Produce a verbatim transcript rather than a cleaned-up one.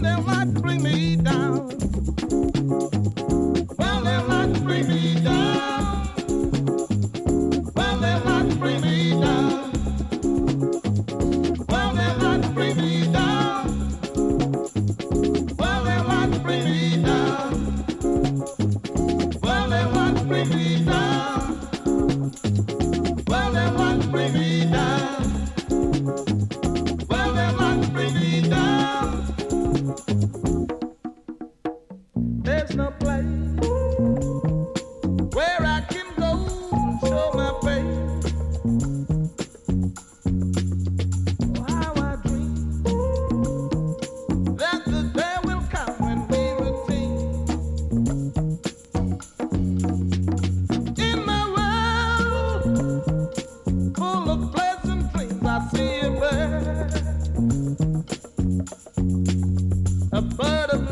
they'll not bring me down. Well, they'll not bring me down. Well, they'll not bring me down. Well, they'll not bring me down. Well, they'll not bring me down. Well, they'll not bring me down. Well, they'll not bring me down. Well, they'll not bring me down. There's no place where I can go and show my face. Oh, how I dream that the day will come and be routine. In my world full of pleasant dreams, I see a bird, a bird of